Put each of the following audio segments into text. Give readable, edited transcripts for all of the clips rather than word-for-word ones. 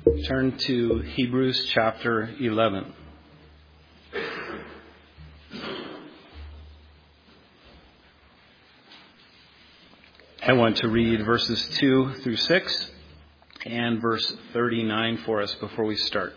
Turn to Hebrews chapter 11. I want to read verses 2 through 6 and verse 39 for us before we start.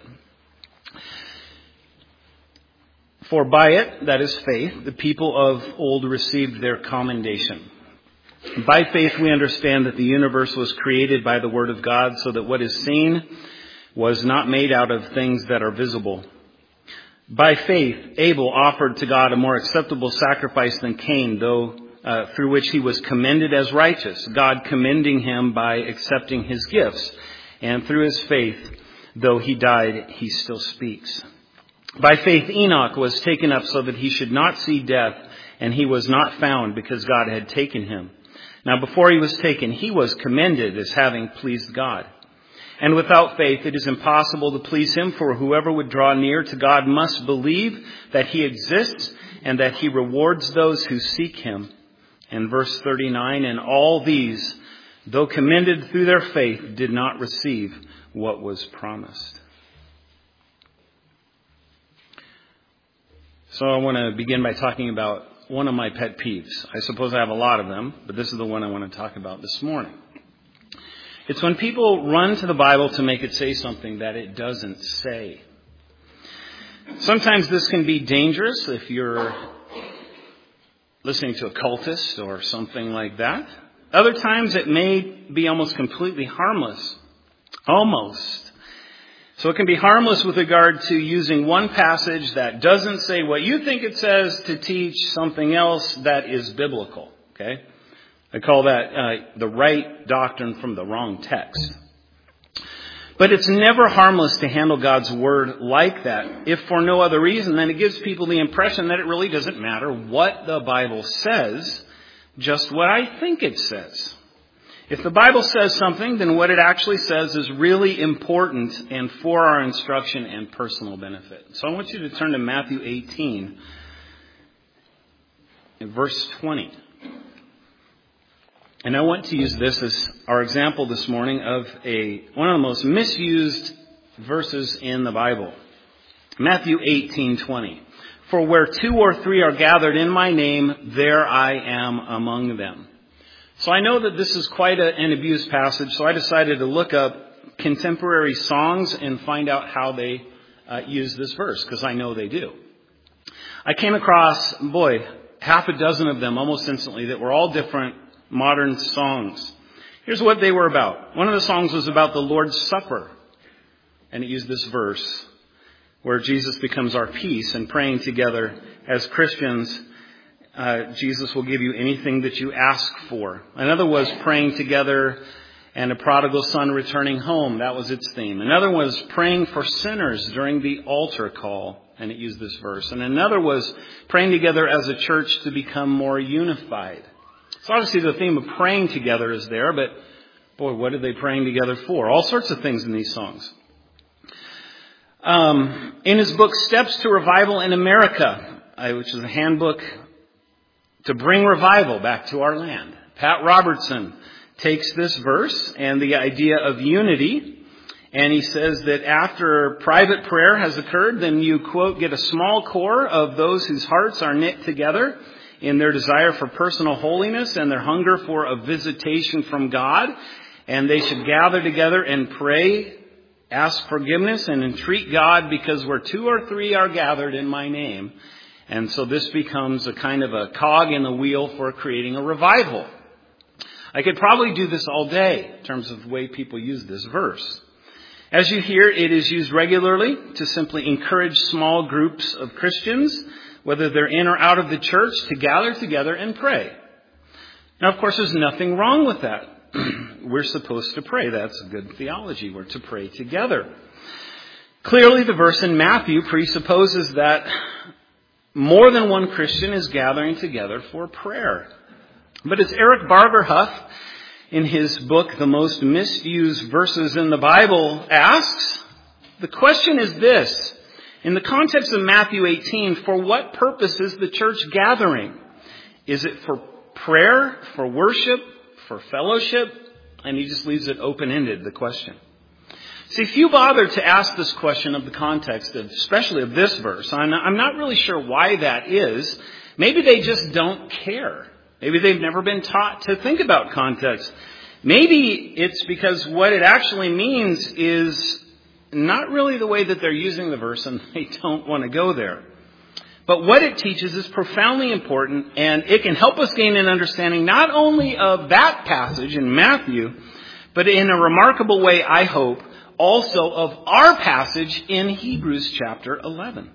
For by it, that is faith, the people of old received their commendation. By faith we understand that the universe was created by the word of God, so that what is seen was not made out of things that are visible. By faith Abel offered to God a more acceptable sacrifice than Cain, through which he was commended as righteous, God commending him by accepting his gifts. And through his faith, though he died, he still speaks. By faith Enoch was taken up so that he should not see death, and he was not found because God had taken him. Now before he was taken, he was commended as having pleased God. And without faith it is impossible to please him, for whoever would draw near to God must believe that he exists and that he rewards those who seek him. And verse 39, and all these, though commended through their faith, did not receive what was promised. So I want to begin by talking about one of my pet peeves. I suppose I have a lot of them, but this is the one I want to talk about this morning. It's when people run to the Bible to make it say something that it doesn't say. Sometimes this can be dangerous if you're listening to a cultist or something like that. Other times it may be almost completely harmless. Almost. So it can be harmless with regard to using one passage that doesn't say what you think it says to teach something else that is biblical. Okay? I call that the right doctrine from the wrong text. But it's never harmless to handle God's word like that, if for no other reason than it gives people the impression that it really doesn't matter what the Bible says, just what I think it says. If the Bible says something, then what it actually says is really important and for our instruction and personal benefit. So I want you to turn to Matthew 18, verse 20. And I want to use this as our example this morning of one of the most misused verses in the Bible. Matthew 18:20. For where 2 or 3 are gathered in my name, there I am among them. So I know that this is quite an abused passage, so I decided to look up contemporary songs and find out how they use this verse, because I know they do. I came across, half a dozen of them almost instantly that were all different modern songs. Here's what they were about. One of the songs was about the Lord's Supper, and it used this verse where Jesus becomes our peace, and praying together as Christians, Jesus will give you anything that you ask for. Another was praying together and a prodigal son returning home. That was its theme. Another was praying for sinners during the altar call, and it used this verse. And another was praying together as a church to become more unified. So obviously the theme of praying together is there, but what are they praying together for? All sorts of things in these songs. In his book, Steps to Revival in America, which is a handbook to bring revival back to our land, Pat Robertson takes this verse and the idea of unity, and he says that after private prayer has occurred, then you, quote, get a small core of those whose hearts are knit together in their desire for personal holiness and their hunger for a visitation from God. And they should gather together and pray, ask forgiveness, and entreat God, because where 2 or 3 are gathered in my name. And so this becomes a kind of a cog in the wheel for creating a revival. I could probably do this all day in terms of the way people use this verse. As you hear, it is used regularly to simply encourage small groups of Christians, whether they're in or out of the church, to gather together and pray. Now, of course, there's nothing wrong with that. We're supposed to pray. That's good theology. We're to pray together. Clearly, the verse in Matthew presupposes that more than one Christian is gathering together for prayer. But as Eric Barger Huff, in his book, The Most Misused Verses in the Bible, asks, the question is this: in the context of Matthew 18, for what purpose is the church gathering? Is it for prayer, for worship, for fellowship? And he just leaves it open-ended, the question. See, few bother to ask this question of the context, especially of this verse. I'm not really sure why that is. Maybe they just don't care. Maybe they've never been taught to think about context. Maybe it's because what it actually means is not really the way that they're using the verse, and they don't want to go there. But what it teaches is profoundly important, and it can help us gain an understanding not only of that passage in Matthew, but in a remarkable way, I hope, also of our passage in Hebrews chapter 11.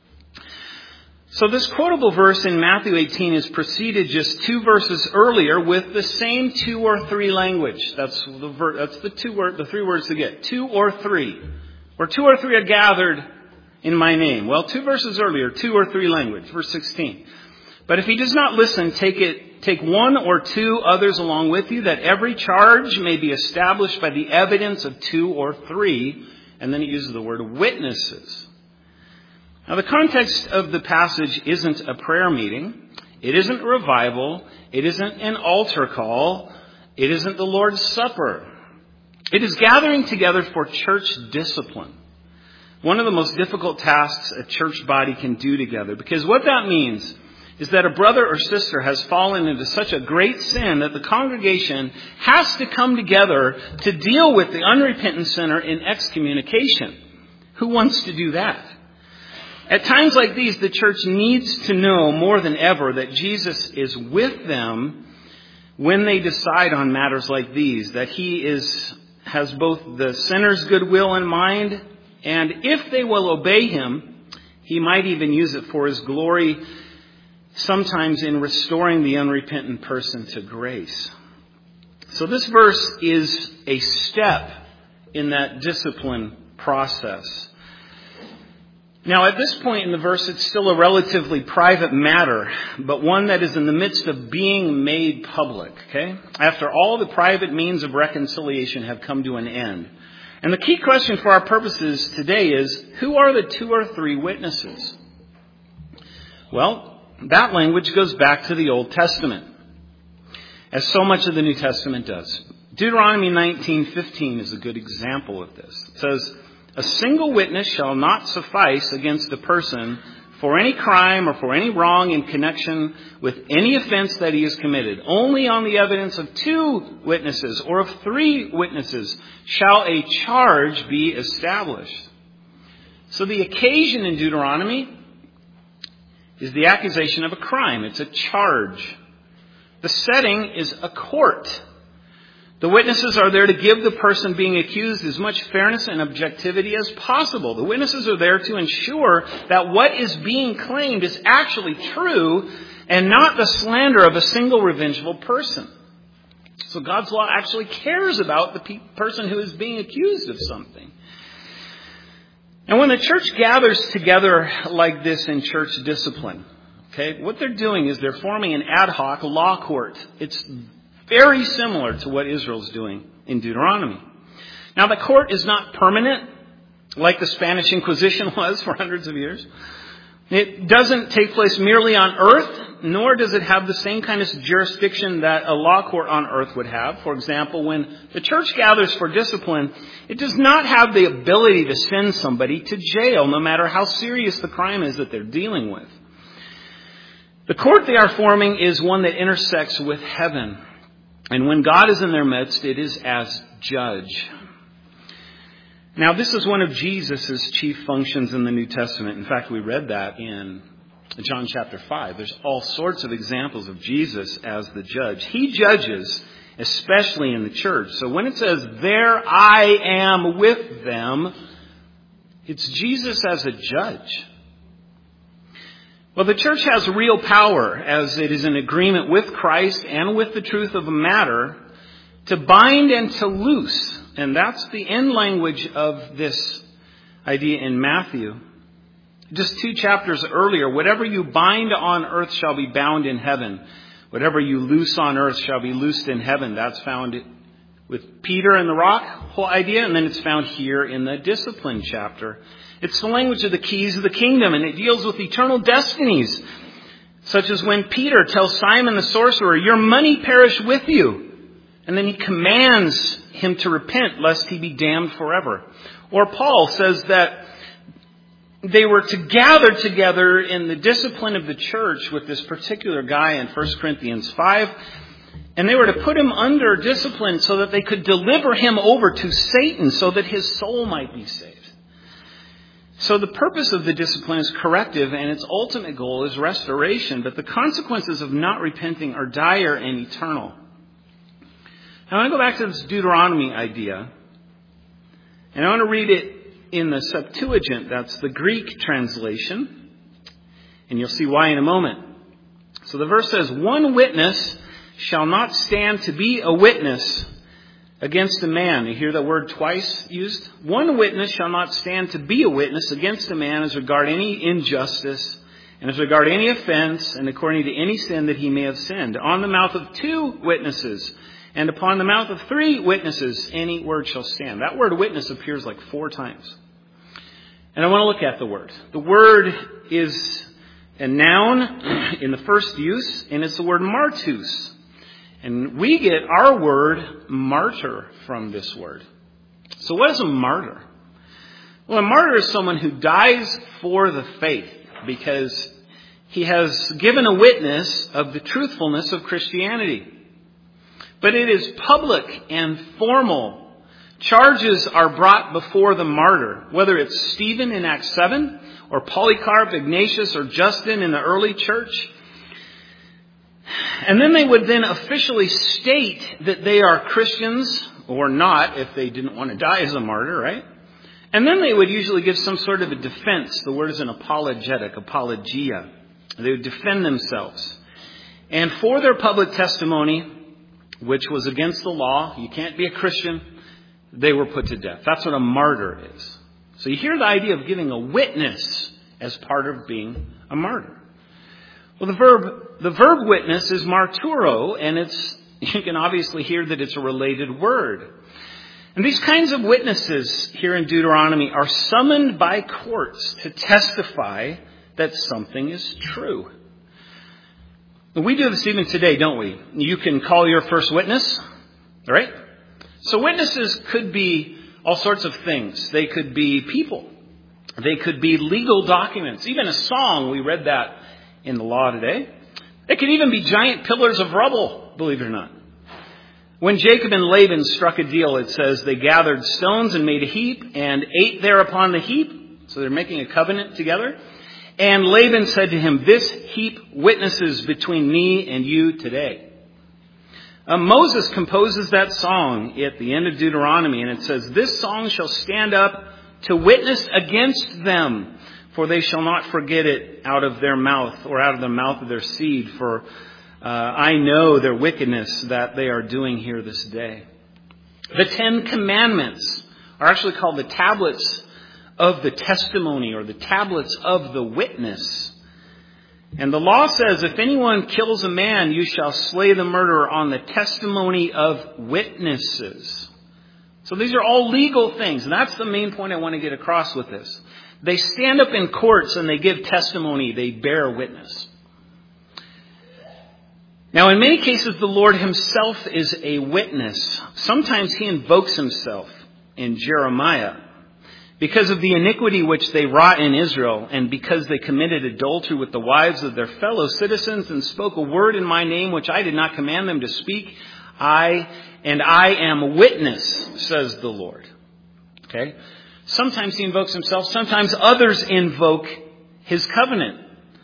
So this quotable verse in Matthew 18 is preceded just 2 verses earlier with the same 2 or 3 language. That's the 3 words to get. 2 or 3. Where 2 or 3 are gathered in my name. Well, 2 verses earlier, 2 or 3 language, verse 16. But if he does not listen, take 1 or 2 others along with you, that every charge may be established by the evidence of 2 or 3. And then he uses the word witnesses. Now, the context of the passage isn't a prayer meeting. It isn't a revival. It isn't an altar call. It isn't the Lord's Supper. It is gathering together for church discipline. One of the most difficult tasks a church body can do together. Because what that means is that a brother or sister has fallen into such a great sin that the congregation has to come together to deal with the unrepentant sinner in excommunication. Who wants to do that? At times like these, the church needs to know more than ever that Jesus is with them when they decide on matters like these, that he has both the sinner's goodwill in mind, and if they will obey him, he might even use it for his glory, sometimes in restoring the unrepentant person to grace. So this verse is a step in that discipline process. Now, at this point in the verse, it's still a relatively private matter, but one that is in the midst of being made public, okay? After all the private means of reconciliation have come to an end. And the key question for our purposes today is, who are the 2 or 3 witnesses? Well, that language goes back to the Old Testament, as so much of the New Testament does. Deuteronomy 19:15 is a good example of this. It says, "A single witness shall not suffice against a person for any crime or for any wrong in connection with any offense that he has committed. Only on the evidence of 2 witnesses or of 3 witnesses shall a charge be established." So the occasion in Deuteronomy is the accusation of a crime. It's a charge. The setting is a court. The witnesses are there to give the person being accused as much fairness and objectivity as possible. The witnesses are there to ensure that what is being claimed is actually true and not the slander of a single revengeful person. So God's law actually cares about the person who is being accused of something. And when the church gathers together like this in church discipline, okay, what they're doing is they're forming an ad hoc law court. It's very similar to what Israel's doing in Deuteronomy. Now, the court is not permanent, like the Spanish Inquisition was for hundreds of years. It doesn't take place merely on earth, nor does it have the same kind of jurisdiction that a law court on earth would have. For example, when the church gathers for discipline, it does not have the ability to send somebody to jail, no matter how serious the crime is that they're dealing with. The court they are forming is one that intersects with heaven. And when God is in their midst, it is as judge. Now, this is one of Jesus' chief functions in the New Testament. In fact, we read that in John chapter 5. There's all sorts of examples of Jesus as the judge. He judges, especially in the church. So when it says, "There I am with them," it's Jesus as a judge. Well, the church has real power as it is in agreement with Christ and with the truth of a matter to bind and to loose. And that's the end language of this idea in Matthew. Just 2 chapters earlier, "Whatever you bind on earth shall be bound in heaven. Whatever you loose on earth shall be loosed in heaven." That's found with Peter and the rock whole idea. And then it's found here in the discipline chapter. It's the language of the keys of the kingdom, and it deals with eternal destinies, such as when Peter tells Simon the sorcerer, "Your money perish with you." And then he commands him to repent lest he be damned forever. Or Paul says that they were to gather together in the discipline of the church with this particular guy in 1 Corinthians 5. And they were to put him under discipline so that they could deliver him over to Satan so that his soul might be saved. So the purpose of the discipline is corrective and its ultimate goal is restoration. But the consequences of not repenting are dire and eternal. Now I want to go back to this Deuteronomy idea. And I want to read it in the Septuagint. That's the Greek translation. And you'll see why in a moment. So the verse says, "One witness shall not stand to be a witness against a man." You hear that word twice used? "One witness shall not stand to be a witness against a man as regard any injustice and as regard any offense and according to any sin that he may have sinned. On the mouth of 2 witnesses and upon the mouth of 3 witnesses any word shall stand." That word witness appears like 4 times. And I want to look at the word. The word is a noun in the first use, and it's the word martus. And we get our word martyr from this word. So what is a martyr? Well, a martyr is someone who dies for the faith because he has given a witness of the truthfulness of Christianity. But it is public and formal. Charges are brought before the martyr, whether it's Stephen in Acts 7 or Polycarp, Ignatius, or Justin in the early church. And then they would then officially state that they are Christians or not if they didn't want to die as a martyr, right? And then they would usually give some sort of a defense. The word is an apologetic, apologia. They would defend themselves. And for their public testimony, which was against the law, you can't be a Christian, they were put to death. That's what a martyr is. So you hear the idea of giving a witness as part of being a martyr. Well, the verb witness is marturo, and you can obviously hear that it's a related word. And these kinds of witnesses here in Deuteronomy are summoned by courts to testify that something is true. We do this even today, don't we? You can call your first witness, right? So witnesses could be all sorts of things. They could be people. They could be legal documents. Even a song, we read that in the law today. It could even be giant pillars of rubble, believe it or not. When Jacob and Laban struck a deal, it says they gathered stones and made a heap and ate there upon the heap. So they're making a covenant together. And Laban said to him, "This heap witnesses between me and you today." Moses composes that song at the end of Deuteronomy, and it says, "This song shall stand up to witness against them, for they shall not forget it out of their mouth or out of the mouth of their seed, for I know their wickedness that they are doing here this day." The 10 Commandments are actually called the tablets of the testimony or the tablets of the witness. And the law says, if anyone kills a man, you shall slay the murderer on the testimony of witnesses. So these are all legal things. And that's the main point I want to get across with this. They stand up in courts and they give testimony. They bear witness. Now, in many cases, the Lord himself is a witness. Sometimes he invokes himself in Jeremiah. Because of the iniquity which they wrought in Israel, and because they committed adultery with the wives of their fellow citizens and spoke a word in my name which I did not command them to speak, I am a witness, says the Lord. Okay? Sometimes he invokes himself. Sometimes others invoke his covenant.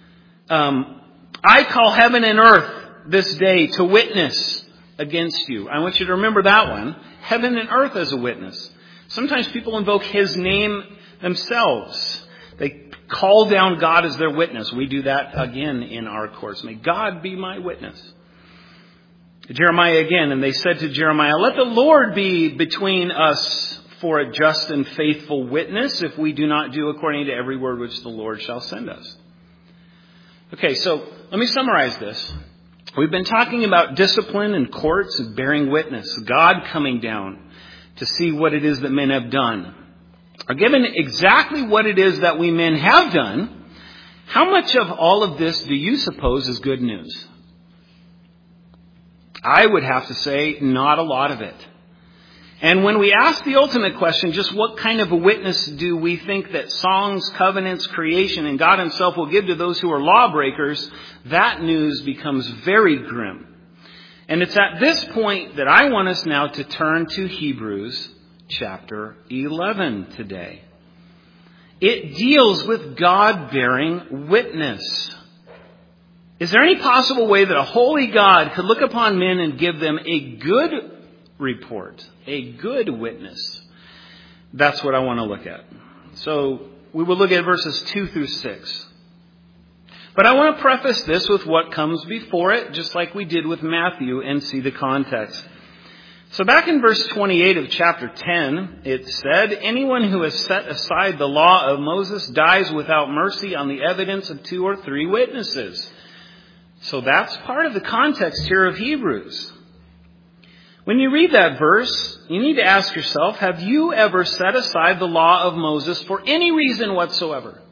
I call heaven and earth this day to witness against you. I want you to remember that one. Heaven and earth as a witness. Sometimes people invoke his name themselves. They call down God as their witness. We do that again in our courts. May God be my witness. Jeremiah again, and they said to Jeremiah, "Let the Lord be between us for a just and faithful witness if we do not do according to every word which the Lord shall send us." Okay, so let me summarize this. We've been talking about discipline and courts and bearing witness. God coming down to see what it is that men have done. Given exactly what it is that we men have done, how much of all of this do you suppose is good news? I would have to say not a lot of it. And when we ask the ultimate question, just what kind of a witness do we think that songs, covenants, creation, and God himself will give to those who are lawbreakers, that news becomes very grim. And it's at this point that I want us now to turn to Hebrews chapter 11 today. It deals with God bearing witness. Is there any possible way that a holy God could look upon men and give them a good report, a good witness? That's what I want to look at. So we will look at verses 2 through 6. But I want to preface this with what comes before it, just like we did with Matthew, and see the context. So back in verse 28 of chapter 10, it said, anyone who has set aside the law of Moses dies without mercy on the evidence of 2 or 3 witnesses. So that's part of the context here of Hebrews. When you read that verse, you need to ask yourself, have you ever set aside the law of Moses for any reason whatsoever?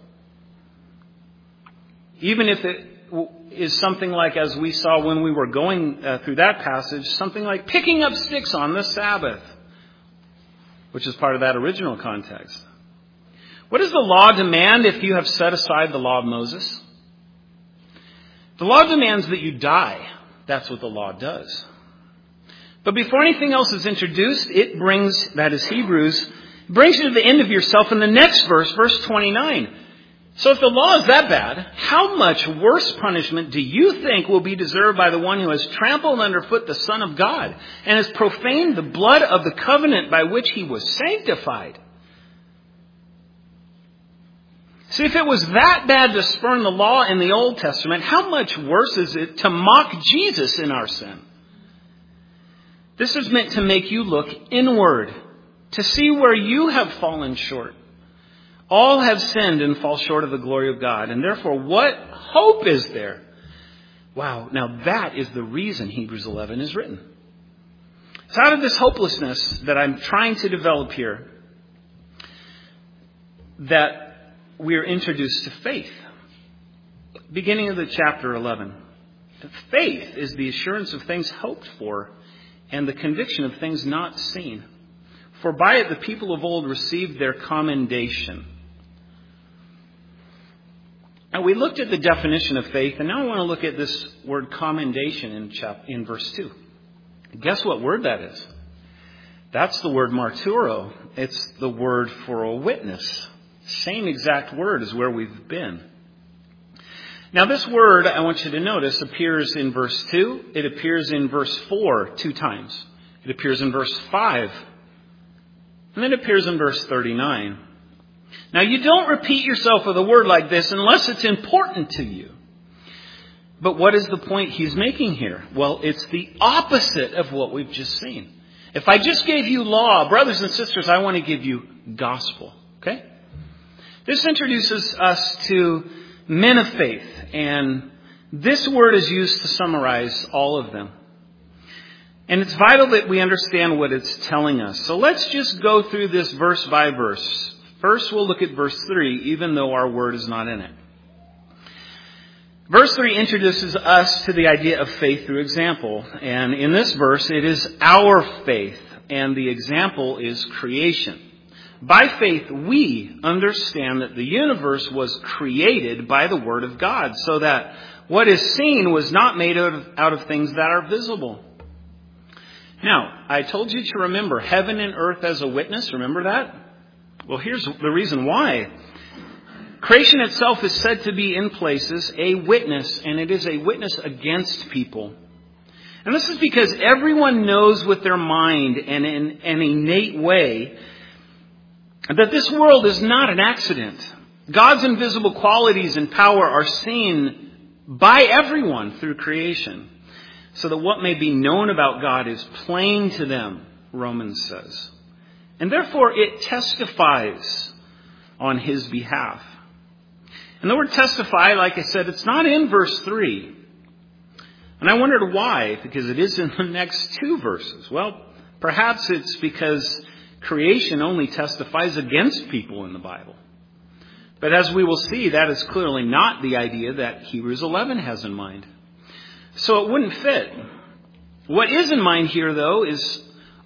Even if it is something like, as we saw when we were going through that passage, something like picking up sticks on the Sabbath, which is part of that original context. What does the law demand if you have set aside the law of Moses? The law demands that you die. That's what the law does. But before anything else is introduced, it brings, that is Hebrews, brings you to the end of yourself in the next verse, verse 29. So if the law is that bad, how much worse punishment do you think will be deserved by the one who has trampled underfoot the Son of God and has profaned the blood of the covenant by which he was sanctified? See, if it was that bad to spurn the law in the Old Testament, how much worse is it to mock Jesus in our sin? This is meant to make you look inward, to see where you have fallen short. All have sinned and fall short of the glory of God. And therefore, what hope is there? Wow, now that is the reason Hebrews 11 is written. It's out of this hopelessness that I'm trying to develop here that we are introduced to faith. Beginning of the chapter 11. Faith is the assurance of things hoped for and the conviction of things not seen. For by it the people of old received their commendation. Now we looked at the definition of faith, and now I want to look at this word commendation in verse 2. Guess what word that is? That's the word marturo. It's the word for a witness. Same exact word as where we've been. Now this word, I want you to notice, appears in verse 2. It appears in verse 4 2 times. It appears in verse 5. And then it appears in verse 39. Now you don't repeat yourself with a word like this unless it's important to you. But what is the point he's making here? Well, it's the opposite of what we've just seen. If I just gave you law, brothers and sisters, I want to give you gospel. Okay? This introduces us to men of faith, and this word is used to summarize all of them. And it's vital that we understand what it's telling us. So let's just go through this verse by verse. First, we'll look at verse 3, even though our word is not in it. Verse 3 introduces us to the idea of faith through example. And in this verse, it is our faith, and the example is creation. By faith, we understand that the universe was created by the Word of God, so that what is seen was not made out of things that are visible. Now, I told you to remember heaven and earth as a witness. Remember that? Well, here's the reason why. Creation itself is said to be in places a witness, and it is a witness against people. And this is because everyone knows with their mind and in an innate way that this world is not an accident. God's invisible qualities and power are seen by everyone through creation, so that what may be known about God is plain to them, Romans says. And therefore it testifies on his behalf. And the word testify, like I said, it's not in verse 3. And I wondered why, because it is in the next 2 verses. Well, perhaps it's because creation only testifies against people in the Bible. But as we will see, that is clearly not the idea that Hebrews 11 has in mind. So it wouldn't fit. What is in mind here, though, is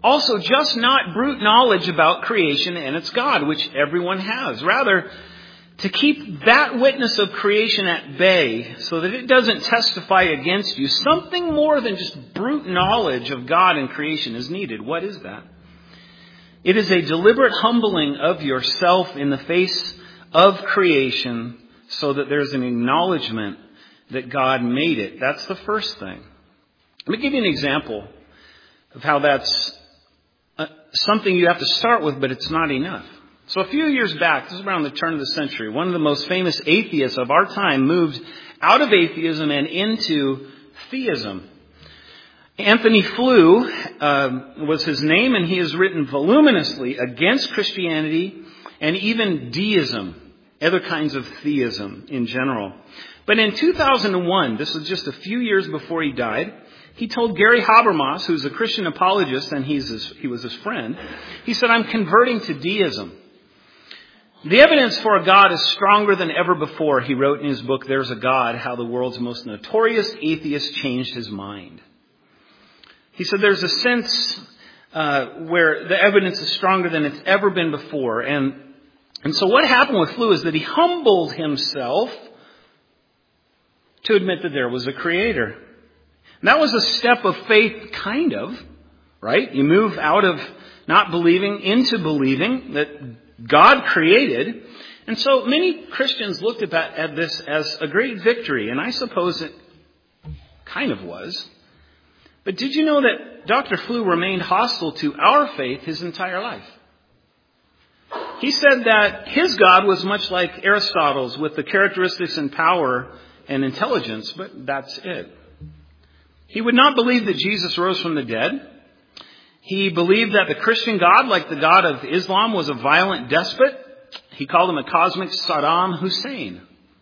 Also, just not brute knowledge about creation and its God, which everyone has. Rather, to keep that witness of creation at bay so that it doesn't testify against you, something more than just brute knowledge of God and creation is needed. What is that? It is a deliberate humbling of yourself in the face of creation so that there's an acknowledgement that God made it. That's the first thing. Let me give you an example of how that's something you have to start with, but it's not enough. So a few years back, this is around the turn of the century, one of the most famous atheists of our time moved out of atheism and into theism. Anthony Flew was his name, and he has written voluminously against Christianity and even deism, other kinds of theism in general. But in 2001, this was just a few years before he died, he told Gary Habermas, who's a Christian apologist, and he was his friend, he said, "I'm converting to deism. The evidence for a God is stronger than ever before," he wrote in his book, There's a God, How the World's Most Notorious Atheist Changed His Mind. He said there's a sense where the evidence is stronger than it's ever been before. And so what happened with Flew is that he humbled himself to admit that there was a creator. And that was a step of faith, kind of, right? You move out of not believing into believing that God created. And so many Christians looked at this as a great victory, and I suppose it kind of was. But did you know that Dr. Flew remained hostile to our faith his entire life? He said that his God was much like Aristotle's, with the characteristics and power and intelligence, but that's it. He would not believe that Jesus rose from the dead. He believed that the Christian God, like the God of Islam, was a violent despot. He called him a cosmic Saddam Hussein.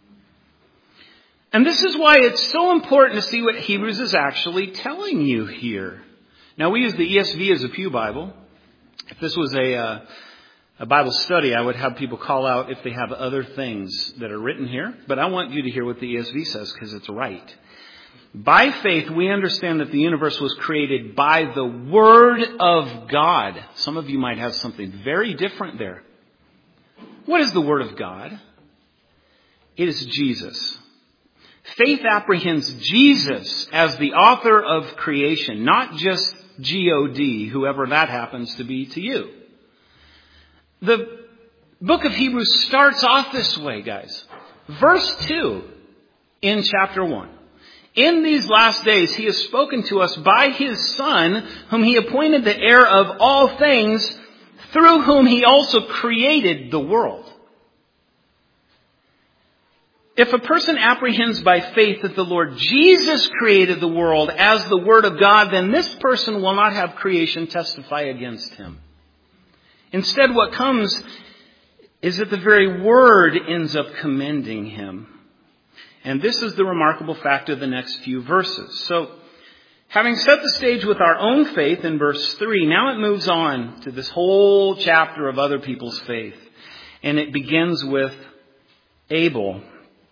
And this is why it's so important to see what Hebrews is actually telling you here. Now, we use the ESV as a pew Bible. If this was a Bible study, I would have people call out if they have other things that are written here. But I want you to hear what the ESV says because it's right. By faith, we understand that the universe was created by the Word of God. Some of you might have something very different there. What is the Word of God? It is Jesus. Faith apprehends Jesus as the author of creation, not just G-O-D, whoever that happens to be to you. The book of Hebrews starts off this way, guys. Verse 2 in chapter 1. In these last days, he has spoken to us by his Son, whom he appointed the heir of all things, through whom he also created the world. If a person apprehends by faith that the Lord Jesus created the world as the Word of God, then this person will not have creation testify against him. Instead, what comes is that the very Word ends up commending him. And this is the remarkable fact of the next few verses. So, having set the stage with our own faith in verse 3, now it moves on to this whole chapter of other people's faith. And it begins with Abel.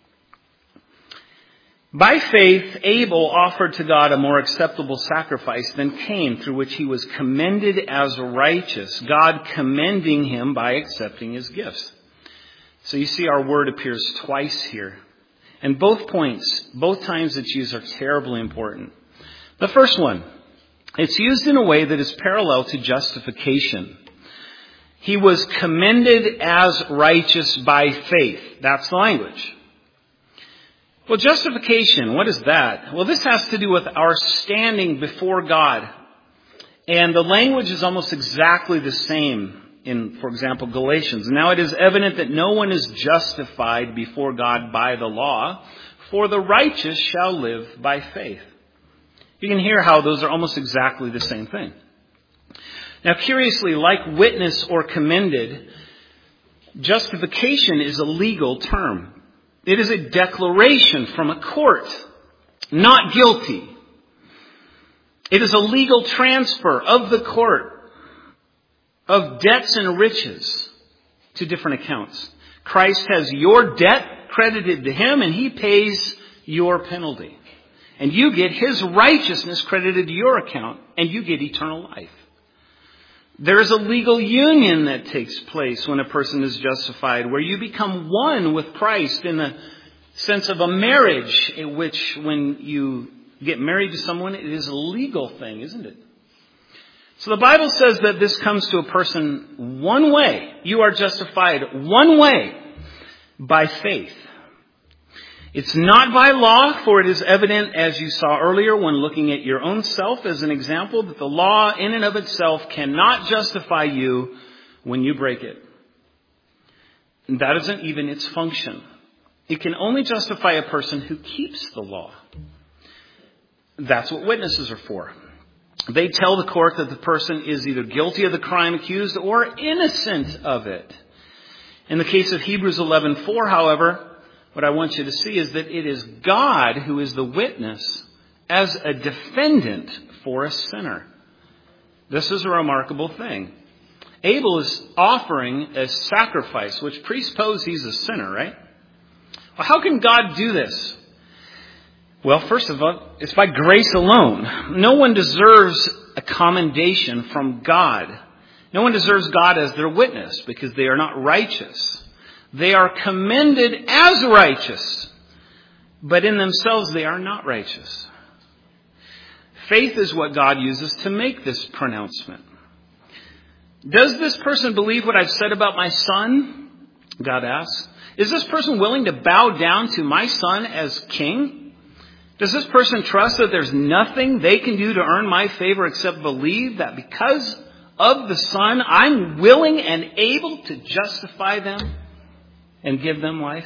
By faith, Abel offered to God a more acceptable sacrifice than Cain, through which he was commended as righteous, God commending him by accepting his gifts. So you see our word appears twice here. And both times it's used are terribly important. The first one, it's used in a way that is parallel to justification. He was commended as righteous by faith. That's the language. Well, justification, what is that? Well, this has to do with our standing before God. And the language is almost exactly the same in, for example, Galatians. Now it is evident that no one is justified before God by the law, for the righteous shall live by faith. You can hear how those are almost exactly the same thing. Now, curiously, like witness or commended, justification is a legal term. It is a declaration from a court, not guilty. It is a legal transfer of the court of debts and riches to different accounts. Christ has your debt credited to him, and he pays your penalty. And you get his righteousness credited to your account, and you get eternal life. There is a legal union that takes place when a person is justified, where you become one with Christ in the sense of a marriage, in which when you get married to someone, it is a legal thing, isn't it? So the Bible says that this comes to a person one way. You are justified one way, by faith. It's not by law, for it is evident, as you saw earlier when looking at your own self as an example, that the law in and of itself cannot justify you when you break it. And that isn't even its function. It can only justify a person who keeps the law. That's what witnesses are for. They tell the court that the person is either guilty of the crime accused or innocent of it. In the case of Hebrews 11:4, however, what I want you to see is that it is God who is the witness as a defendant for a sinner. This is a remarkable thing. Abel is offering a sacrifice, which presupposes he's a sinner, right? Well, how can God do this? Well, first of all, it's by grace alone. No one deserves a commendation from God. No one deserves God as their witness because they are not righteous. They are commended as righteous, but in themselves they are not righteous. Faith is what God uses to make this pronouncement. Does this person believe what I've said about my son? God asks. Is this person willing to bow down to my son as king? Does this person trust that there's nothing they can do to earn my favor except believe that because of the Son, I'm willing and able to justify them and give them life?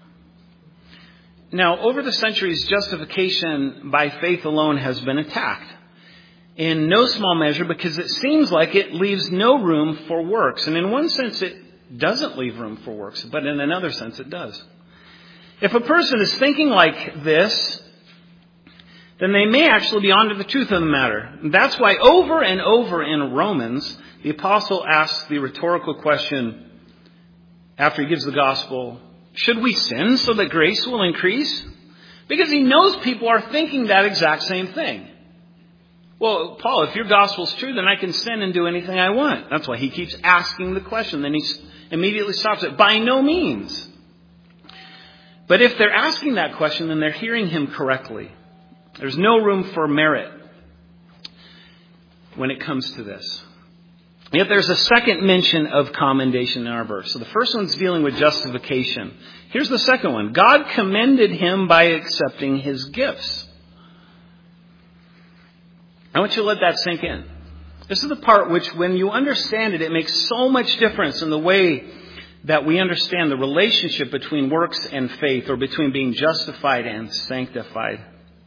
Now, over the centuries, justification by faith alone has been attacked. In no small measure because it seems like it leaves no room for works. And in one sense, it doesn't leave room for works, but in another sense, it does. If a person is thinking like this, then they may actually be onto the truth of the matter. That's why over and over in Romans, the apostle asks the rhetorical question after he gives the gospel, should we sin so that grace will increase? Because he knows people are thinking that exact same thing. Well, Paul, if your gospel's true, then I can sin and do anything I want. That's why he keeps asking the question. Then he immediately stops it. By no means. But if they're asking that question, then they're hearing him correctly. There's no room for merit when it comes to this. Yet there's a second mention of commendation in our verse. So the first one's dealing with justification. Here's the second one. God commended him by accepting his gifts. I want you to let that sink in. This is the part which, when you understand it, it makes so much difference in the way that we understand the relationship between works and faith, or between being justified and sanctified.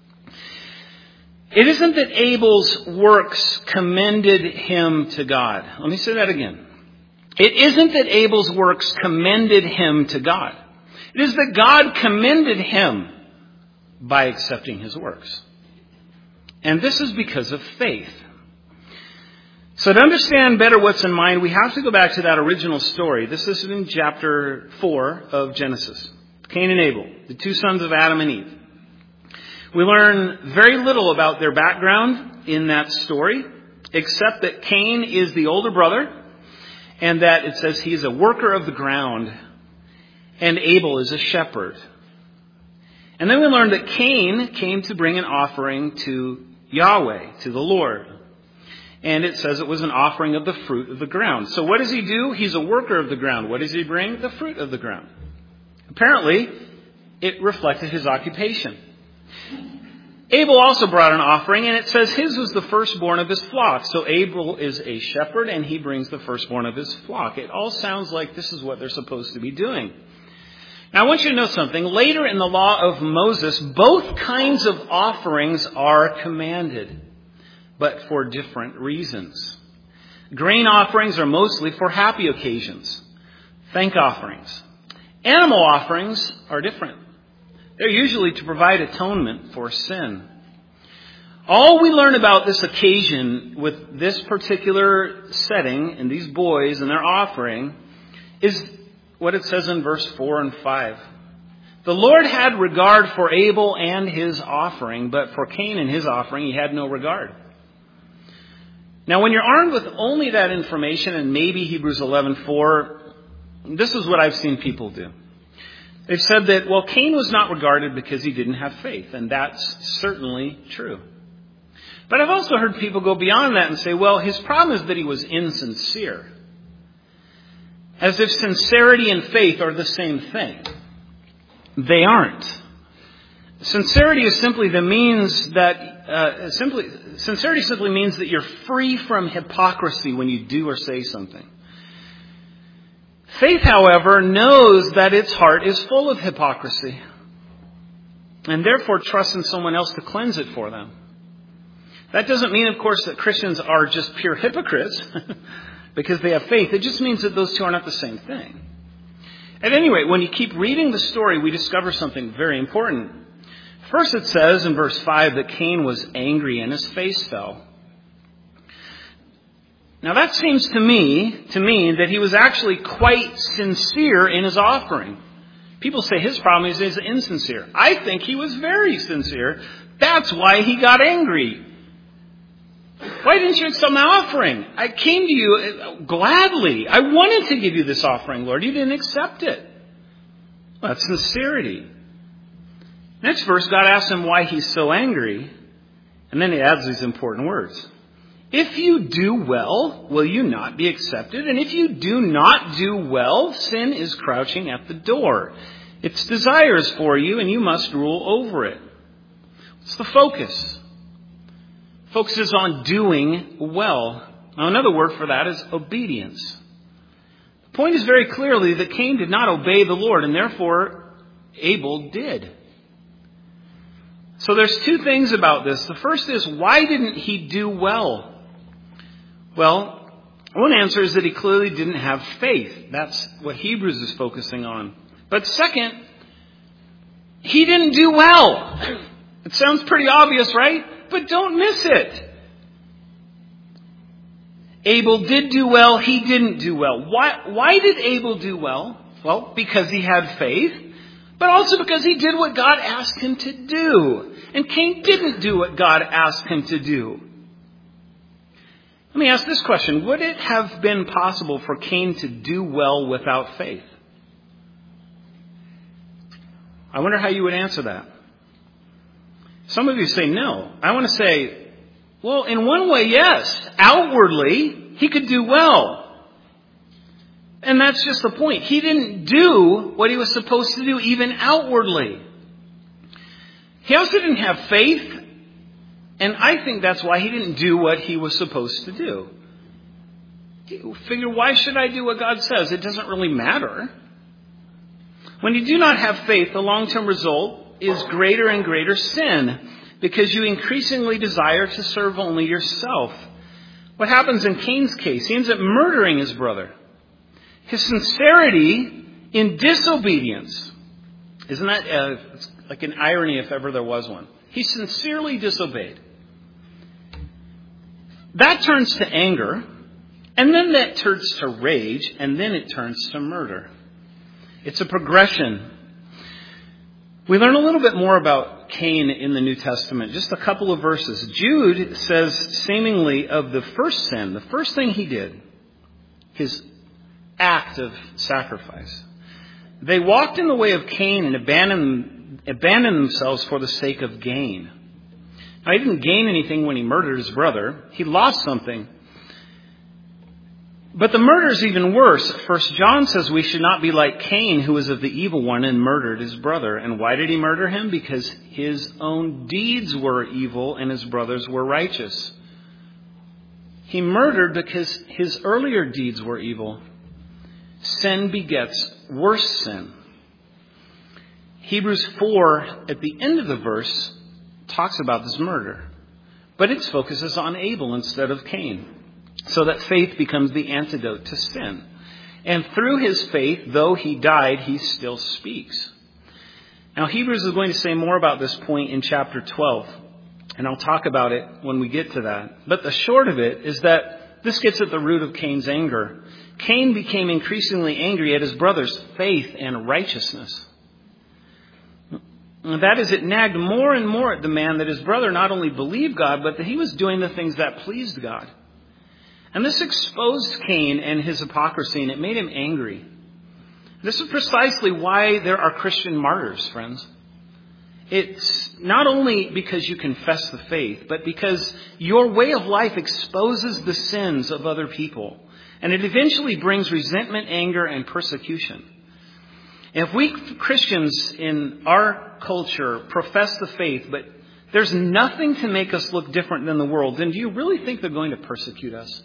It isn't that Abel's works commended him to God. Let me say that again. It isn't that Abel's works commended him to God. It is that God commended him by accepting his works. And this is because of faith. So to understand better what's in mind, we have to go back to that original story. This is in chapter 4 of Genesis. Cain and Abel, the two sons of Adam and Eve. We learn very little about their background in that story, except that Cain is the older brother, and that it says he is a worker of the ground, and Abel is a shepherd. And then we learn that Cain came to bring an offering to Yahweh, to the Lord. And it says it was an offering of the fruit of the ground. So what does he do? He's a worker of the ground. What does he bring? The fruit of the ground. Apparently, it reflected his occupation. Abel also brought an offering, and it says his was the firstborn of his flock. So Abel is a shepherd, and he brings the firstborn of his flock. It all sounds like this is what they're supposed to be doing. Now, I want you to know something. Later in the law of Moses, both kinds of offerings are commanded, but for different reasons. Grain offerings are mostly for happy occasions, thank offerings. Animal offerings are different. They're usually to provide atonement for sin. All we learn about this occasion with this particular setting and these boys and their offering is what it says in verse 4 and 5. The Lord had regard for Abel and his offering, but for Cain and his offering he had no regard. Now, when you're armed with only that information and maybe Hebrews 11:4, this is what I've seen people do. They've said that, well, Cain was not regarded because he didn't have faith, and that's certainly true. But I've also heard people go beyond that and say, well, his problem is that he was insincere. As if sincerity and faith are the same thing. They aren't. Sincerity is simply the means that, sincerity simply means that you're free from hypocrisy when you do or say something. Faith, however, knows that its heart is full of hypocrisy and therefore trusts in someone else to cleanse it for them. That doesn't mean, of course, that Christians are just pure hypocrites because they have faith. It just means that those two are not the same thing. At any rate, when you keep reading the story, we discover something very important. First, it says in verse 5 that Cain was angry and his face fell. Now that seems to me to mean that he was actually quite sincere in his offering. People say his problem is he's insincere. I think he was very sincere. That's why he got angry. Why didn't you accept my offering? I came to you gladly. I wanted to give you this offering, Lord. You didn't accept it. Well, that's sincerity. Next verse, God asks him why he's so angry. And then he adds these important words. If you do well, will you not be accepted? And if you do not do well, sin is crouching at the door. Its desires for you, and you must rule over it. What's the focus? Focus is on doing well. Now, another word for that is obedience. The point is very clearly that Cain did not obey the Lord, and therefore Abel did. So there's two things about this. The first is, why didn't he do well? Well, one answer is that he clearly didn't have faith. That's what Hebrews is focusing on. But second, he didn't do well. It sounds pretty obvious, right? But don't miss it. Abel did do well. He didn't do well. Why did Abel do well? Well, because he had faith, but also because he did what God asked him to do. And Cain didn't do what God asked him to do. Let me ask this question. Would it have been possible for Cain to do well without faith? I wonder how you would answer that. Some of you say no. I want to say, well, in one way, yes. Outwardly, he could do well. And that's just the point. He didn't do what he was supposed to do, even outwardly. He also didn't have faith. And I think that's why he didn't do what he was supposed to do. He figured, why should I do what God says? It doesn't really matter. When you do not have faith, the long-term result is greater and greater sin because you increasingly desire to serve only yourself. What happens in Cain's case? He ends up murdering his brother. His sincerity in disobedience. Isn't that it's like an irony if ever there was one? He sincerely disobeyed. That turns to anger, and then that turns to rage, and then it turns to murder. It's a progression. We learn a little bit more about Cain in the New Testament, just a couple of verses. Jude says seemingly of the first sin, the first thing he did, his act of sacrifice. They walked in the way of Cain and abandoned themselves for the sake of gain. Now, he didn't gain anything when he murdered his brother. He lost something. But the murder is even worse. 1 John says we should not be like Cain, who was of the evil one and murdered his brother. And why did he murder him? Because his own deeds were evil and his brothers were righteous. He murdered because his earlier deeds were evil. Sin begets worse sin. Hebrews 4, at the end of the verse, talks about this murder. But its focus is on Abel instead of Cain. So that faith becomes the antidote to sin. And through his faith, though he died, he still speaks. Now, Hebrews is going to say more about this point in chapter 12. And I'll talk about it when we get to that. But the short of it is that this gets at the root of Cain's anger. Cain became increasingly angry at his brother's faith and righteousness. And that is, it nagged more and more at the man that his brother not only believed God, but that he was doing the things that pleased God. And this exposed Cain and his hypocrisy, and it made him angry. This is precisely why there are Christian martyrs, friends. It's not only because you confess the faith, but because your way of life exposes the sins of other people. And it eventually brings resentment, anger, and persecution. And if we Christians in our culture profess the faith, but there's nothing to make us look different than the world, then do you really think they're going to persecute us?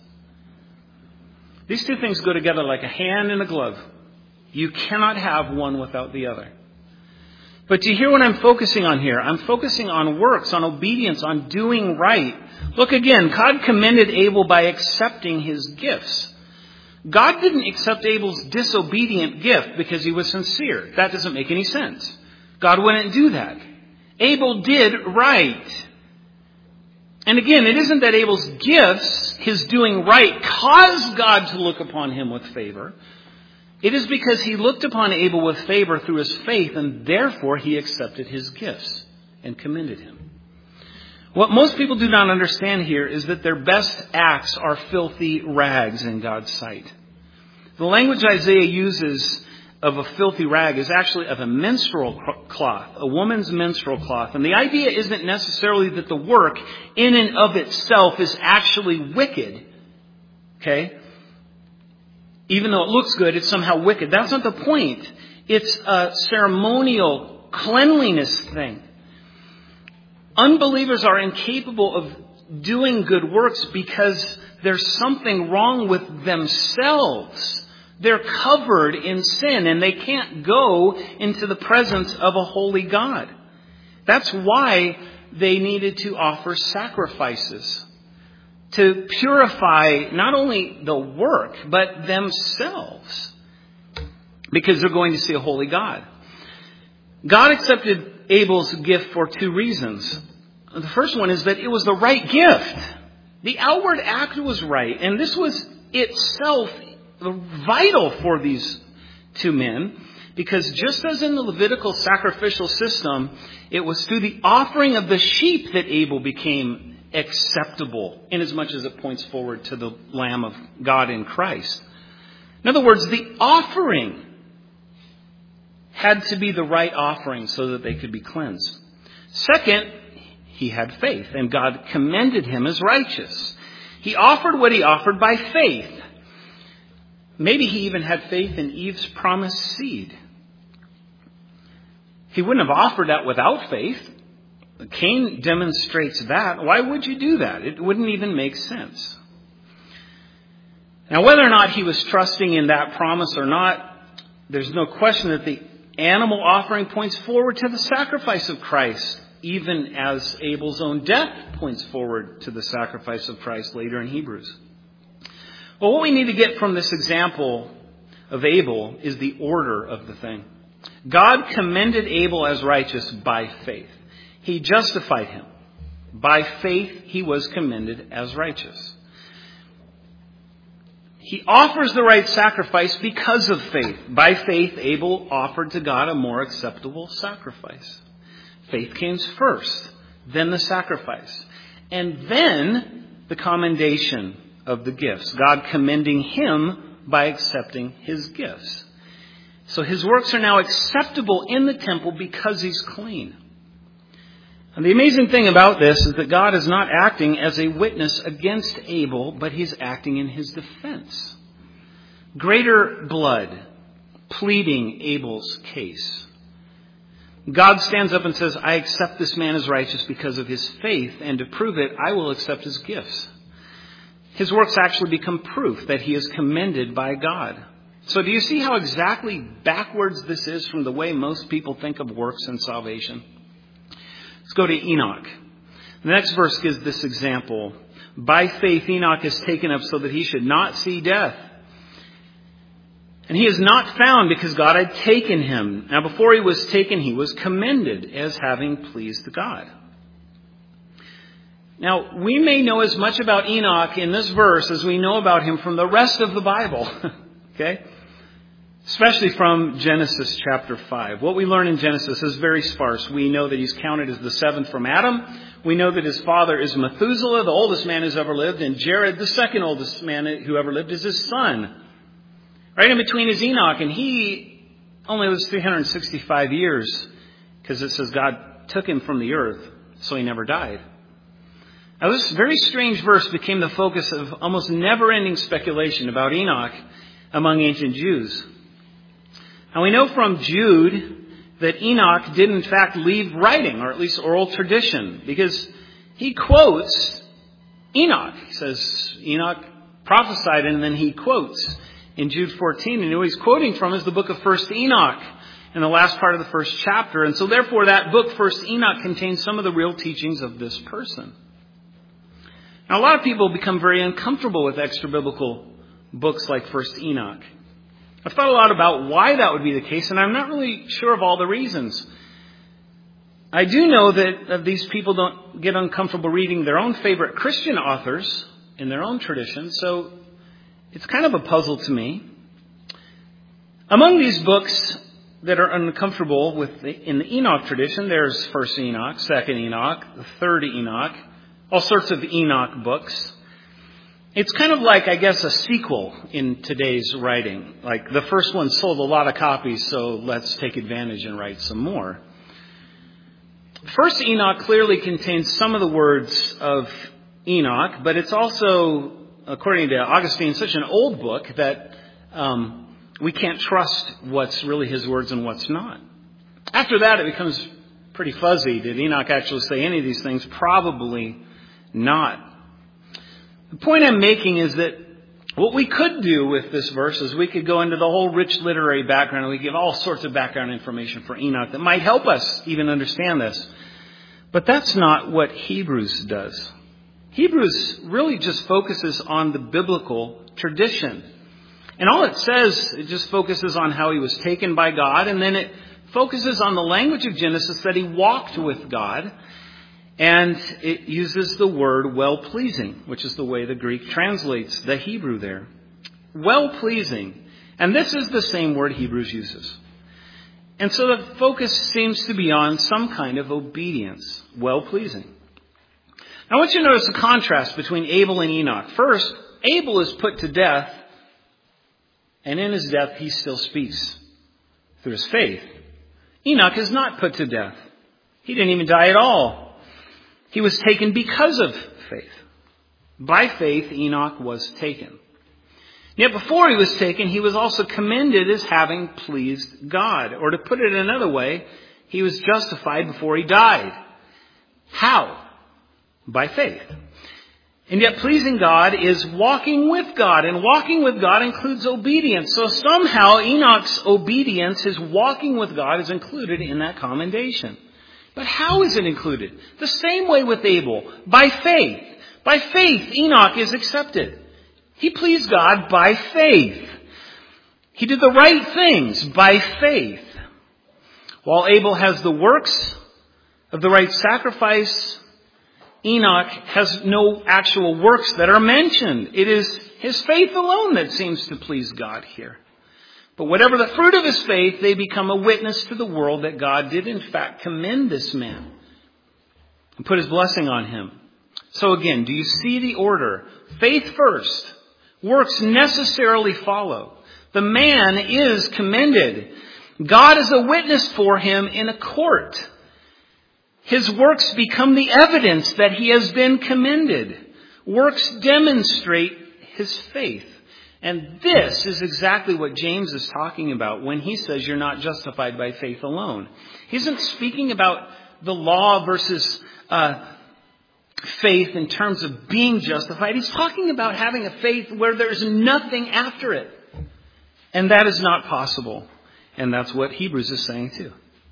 These two things go together like a hand and a glove. You cannot have one without the other. But do you hear what I'm focusing on here? I'm focusing on works, on obedience, on doing right. Look again, God commended Abel by accepting his gifts. God didn't accept Abel's disobedient gift because he was sincere. That doesn't make any sense. God wouldn't do that. Abel did right. And again, it isn't that Abel's gifts, his doing right, caused God to look upon him with favor. It is because he looked upon Abel with favor through his faith, and therefore he accepted his gifts and commended him. What most people do not understand here is that their best acts are filthy rags in God's sight. The language Isaiah uses of a filthy rag is actually of a menstrual cloth, a woman's menstrual cloth. And the idea isn't necessarily that the work in and of itself is actually wicked. Okay? Even though it looks good, it's somehow wicked. That's not the point. It's a ceremonial cleanliness thing. Unbelievers are incapable of doing good works because there's something wrong with themselves. They're covered in sin and they can't go into the presence of a holy God. That's why they needed to offer sacrifices to purify not only the work, but themselves, because they're going to see a holy God. God accepted Abel's gift for two reasons. The first one is that it was the right gift. The outward act was right, and this was itself vital for these two men, because just as in the Levitical sacrificial system, it was through the offering of the sheep that Abel became acceptable, inasmuch as it points forward to the Lamb of God in Christ. In other words, the offering had to be the right offering so that they could be cleansed. Second, he had faith, and God commended him as righteous. He offered what he offered by faith. Maybe he even had faith in Eve's promised seed. He wouldn't have offered that without faith. Cain demonstrates that. Why would you do that? It wouldn't even make sense. Now, whether or not he was trusting in that promise or not, there's no question that the animal offering points forward to the sacrifice of Christ, even as Abel's own death points forward to the sacrifice of Christ later in Hebrews. Well, what we need to get from this example of Abel is the order of the thing. God commended Abel as righteous by faith. He justified him. By faith, he was commended as righteous. He offers the right sacrifice because of faith. By faith, Abel offered to God a more acceptable sacrifice. Faith came first, then the sacrifice, and then the commendation of the gifts. God commending him by accepting his gifts. So his works are now acceptable in the temple because he's clean. And the amazing thing about this is that God is not acting as a witness against Abel, but he's acting in his defense. Greater blood pleading Abel's case. God stands up and says, I accept this man as righteous because of his faith, and to prove it, I will accept his gifts. His works actually become proof that he is commended by God. So do you see how exactly backwards this is from the way most people think of works and salvation? Let's go to Enoch. The next verse gives this example. By faith, Enoch is taken up so that he should not see death. And he is not found because God had taken him. Now, before he was taken, he was commended as having pleased God. Now, we may know as much about Enoch in this verse as we know about him from the rest of the Bible. Okay? especially from Genesis chapter 5. What we learn in Genesis is very sparse. We know that he's counted as the seventh from Adam. We know that his father is Methuselah, the oldest man who's ever lived, and Jared, the second oldest man who ever lived, is his son. Right in between is Enoch, and he only lives 365 years because it says God took him from the earth, so he never died. Now, this very strange verse became the focus of almost never-ending speculation about Enoch among ancient Jews. Now, we know from Jude that Enoch did in fact leave writing, or at least oral tradition, because he quotes Enoch. He says Enoch prophesied, and then he quotes in Jude 14. And what he's quoting from is the book of 1 Enoch in the last part of the first chapter. And so therefore that book, 1 Enoch, contains some of the real teachings of this person. Now, a lot of people become very uncomfortable with extra-biblical books like 1 Enoch. I've thought a lot about why that would be the case, and I'm not really sure of all the reasons. I do know that these people don't get uncomfortable reading their own favorite Christian authors in their own tradition, so it's kind of a puzzle to me. Among these books that are uncomfortable in the Enoch tradition, there's 1 Enoch, 2 Enoch, the 3rd Enoch, all sorts of Enoch books. It's kind of like, I guess, a sequel in today's writing. Like the first one sold a lot of copies, so let's take advantage and write some more. 1 Enoch clearly contains some of the words of Enoch, but it's also, according to Augustine, such an old book that we can't trust what's really his words and what's not. After that, it becomes pretty fuzzy. Did Enoch actually say any of these things? Probably not. The point I'm making is that what we could do with this verse is we could go into the whole rich literary background, and we give all sorts of background information for Enoch that might help us even understand this. But that's not what Hebrews does. Hebrews really just focuses on the biblical tradition. And all it says, it just focuses on how he was taken by God, and then it focuses on the language of Genesis that he walked with God. And it uses the word well-pleasing, which is the way the Greek translates the Hebrew there. Well-pleasing. And this is the same word Hebrews uses. And so the focus seems to be on some kind of obedience. Well-pleasing. Now I want you to notice the contrast between Abel and Enoch. First, Abel is put to death, and in his death he still speaks through his faith. Enoch is not put to death. He didn't even die at all. He was taken because of faith. By faith, Enoch was taken. Yet before he was taken, he was also commended as having pleased God. Or to put it another way, he was justified before he died. How? By faith. And yet pleasing God is walking with God. And walking with God includes obedience. So somehow Enoch's obedience, his walking with God, is included in that commendation. But how is it included? The same way with Abel. By faith. By faith, Enoch is accepted. He pleased God by faith. He did the right things by faith. While Abel has the works of the right sacrifice, Enoch has no actual works that are mentioned. It is his faith alone that seems to please God here. But whatever the fruit of his faith, they become a witness to the world that God did in fact commend this man and put his blessing on him. So again, do you see the order? Faith first. Works necessarily follow. The man is commended. God is a witness for him in a court. His works become the evidence that he has been commended. Works demonstrate his faith. And this is exactly what James is talking about when he says you're not justified by faith alone. He isn't speaking about the law versus faith in terms of being justified. He's talking about having a faith where there's nothing after it. And that is not possible. And that's what Hebrews is saying too.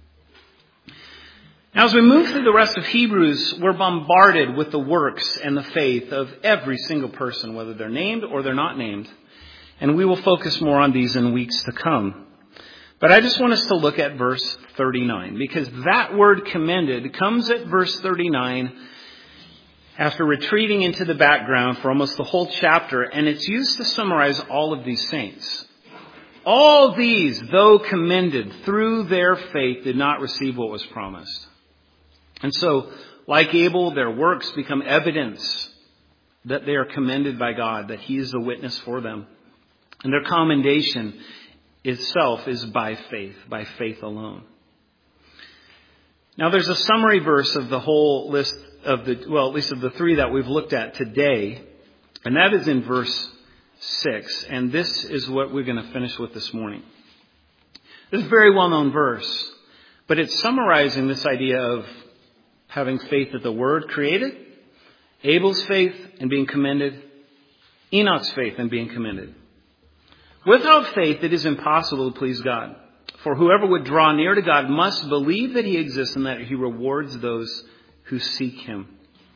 Now, as we move through the rest of Hebrews, we're bombarded with the works and the faith of every single person, whether they're named or they're not named. And we will focus more on these in weeks to come. But I just want us to look at verse 39, because that word commended comes at verse 39 after retreating into the background for almost the whole chapter, and it's used to summarize all of these saints. All these, though commended through their faith, did not receive what was promised. And so, like Abel, their works become evidence that they are commended by God, that He is the witness for them. And their commendation itself is by faith alone. Now there's a summary verse of the whole list of at least of the three that we've looked at today. And that is in verse 6. And this is what we're going to finish with this morning. This is a very well-known verse, but it's summarizing this idea of having faith that the Word created, Abel's faith and being commended, Enoch's faith and being commended. Without faith, it is impossible to please God. For whoever would draw near to God must believe that He exists and that He rewards those who seek Him.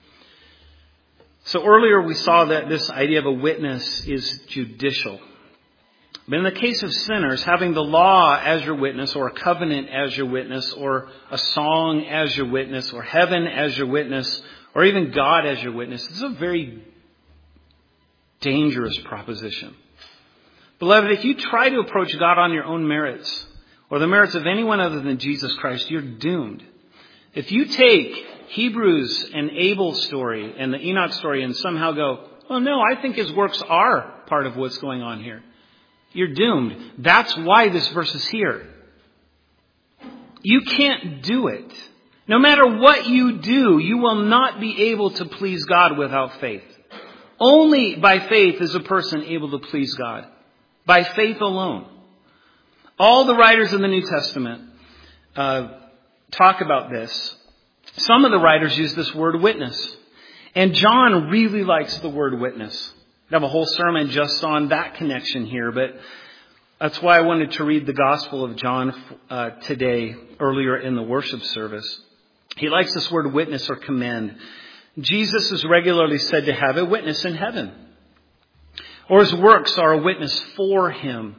So earlier we saw that this idea of a witness is judicial. But in the case of sinners, having the law as your witness, or a covenant as your witness, or a song as your witness, or heaven as your witness, or even God as your witness, this is a very dangerous proposition. Beloved, if you try to approach God on your own merits, or the merits of anyone other than Jesus Christ, you're doomed. If you take Hebrews and Abel's story and the Enoch story and somehow go, well, no, I think his works are part of what's going on here, you're doomed. That's why this verse is here. You can't do it. No matter what you do, you will not be able to please God without faith. Only by faith is a person able to please God. By faith alone. All the writers in the New Testament talk about this. Some of the writers use this word witness. And John really likes the word witness. I have a whole sermon just on that connection here, but that's why I wanted to read the Gospel of John today, earlier in the worship service. He likes this word witness or commend. Jesus is regularly said to have a witness in heaven. Or his works are a witness for him.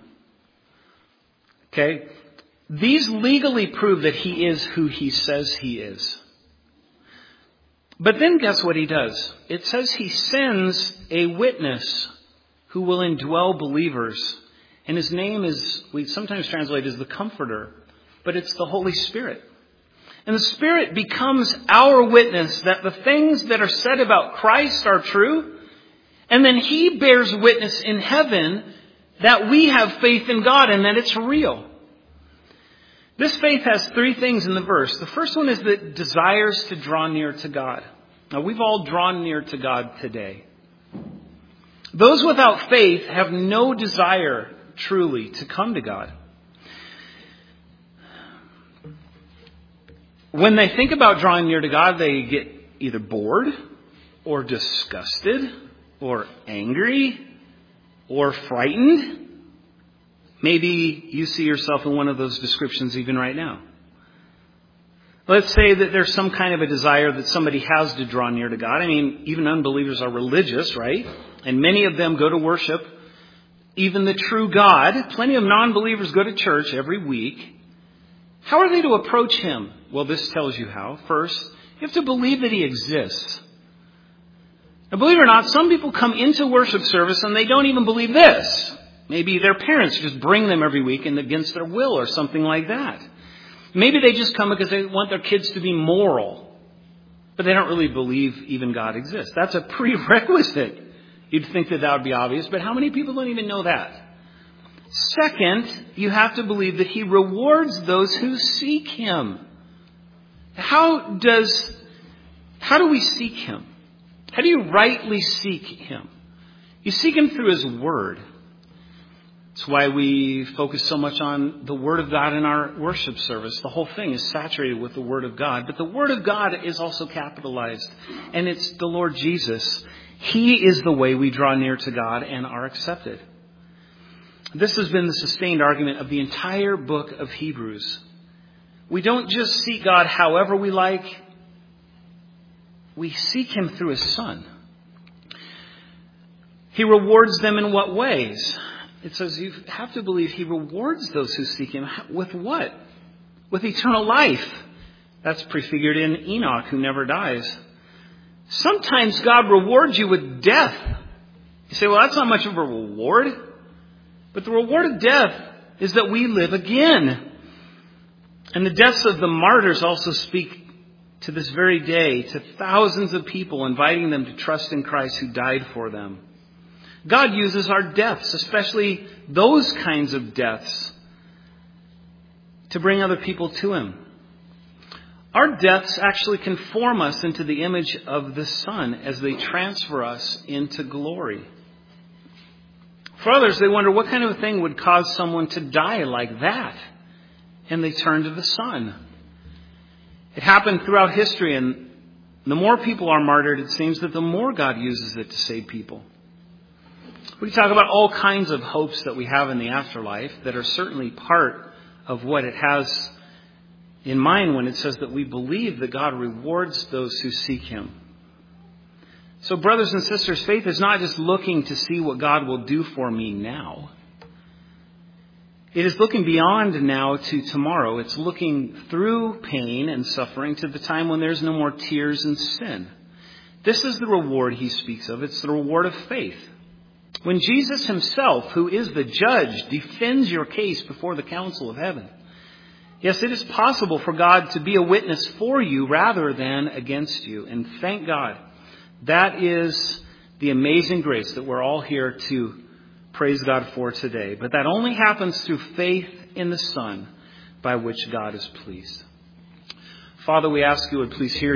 Okay? These legally prove that he is who he says he is. But then guess what he does? It says he sends a witness who will indwell believers. And his name is, we sometimes translate as the Comforter, but it's the Holy Spirit. And the Spirit becomes our witness that the things that are said about Christ are true. And then he bears witness in heaven that we have faith in God and that it's real. This faith has three things in the verse. The first one is that desires to draw near to God. Now, we've all drawn near to God today. Those without faith have no desire truly to come to God. When they think about drawing near to God, they get either bored or disgusted or angry or frightened. Maybe you see yourself in one of those descriptions even right now. Let's say that there's some kind of a desire that somebody has to draw near to God. I mean, even unbelievers are religious, right? And many of them go to worship even the true God. Plenty of non-believers go to church every week. How are they to approach Him? Well, this tells you how. First, you have to believe that He exists. Now, believe it or not, some people come into worship service and they don't even believe this. Maybe their parents just bring them every week and against their will or something like that. Maybe they just come because they want their kids to be moral, but they don't really believe even God exists. That's a prerequisite. You'd think that would be obvious, but how many people don't even know that? Second, you have to believe that He rewards those who seek Him. How do we seek Him? How do you rightly seek Him? You seek Him through His Word. That's why we focus so much on the Word of God in our worship service. The whole thing is saturated with the Word of God. But the Word of God is also capitalized. And it's the Lord Jesus. He is the way we draw near to God and are accepted. This has been the sustained argument of the entire book of Hebrews. We don't just seek God however we like. We seek Him through His Son. He rewards them in what ways? It says you have to believe He rewards those who seek Him. With what? With eternal life. That's prefigured in Enoch, who never dies. Sometimes God rewards you with death. You say, well, that's not much of a reward. But the reward of death is that we live again. And the deaths of the martyrs also speak to this very day, to thousands of people, inviting them to trust in Christ who died for them. God uses our deaths, especially those kinds of deaths, to bring other people to Him. Our deaths actually conform us into the image of the Son as they transfer us into glory. For others, they wonder what kind of a thing would cause someone to die like that? And they turn to the Son. It happened throughout history, and the more people are martyred, it seems that the more God uses it to save people. We talk about all kinds of hopes that we have in the afterlife that are certainly part of what it has in mind when it says that we believe that God rewards those who seek Him. So brothers and sisters, faith is not just looking to see what God will do for me now. It is looking beyond now to tomorrow. It's looking through pain and suffering to the time when there's no more tears and sin. This is the reward He speaks of. It's the reward of faith. When Jesus Himself, who is the judge, defends your case before the council of heaven, yes, it is possible for God to be a witness for you rather than against you. And thank God, that is the amazing grace that we're all here to praise God for today. But that only happens through faith in the Son, by which God is pleased. Father, we ask you would please hear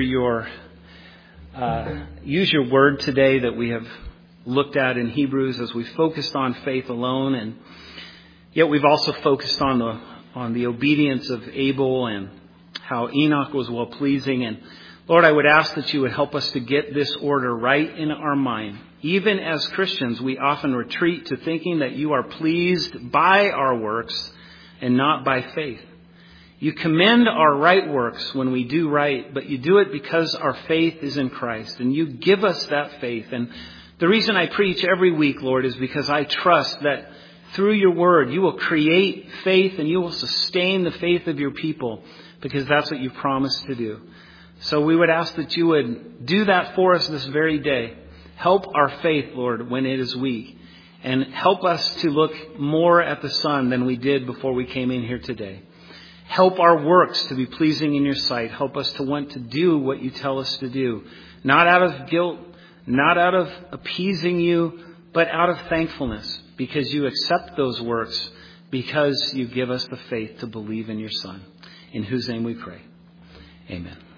use your word today that we have looked at in Hebrews as we focused on faith alone, and yet we've also focused on the obedience of Abel and how Enoch was well pleasing. And Lord, I would ask that you would help us to get this order right in our mind. Even as Christians, we often retreat to thinking that you are pleased by our works and not by faith. You commend our right works when we do right, but you do it because our faith is in Christ, and you give us that faith. And the reason I preach every week, Lord, is because I trust that through your word, you will create faith and you will sustain the faith of your people, because that's what you promised to do. So we would ask that you would do that for us this very day. Help our faith, Lord, when it is weak. And help us to look more at the Son than we did before we came in here today. Help our works to be pleasing in your sight. Help us to want to do what you tell us to do. Not out of guilt, not out of appeasing you, but out of thankfulness, because you accept those works, because you give us the faith to believe in your Son, in whose name we pray. Amen.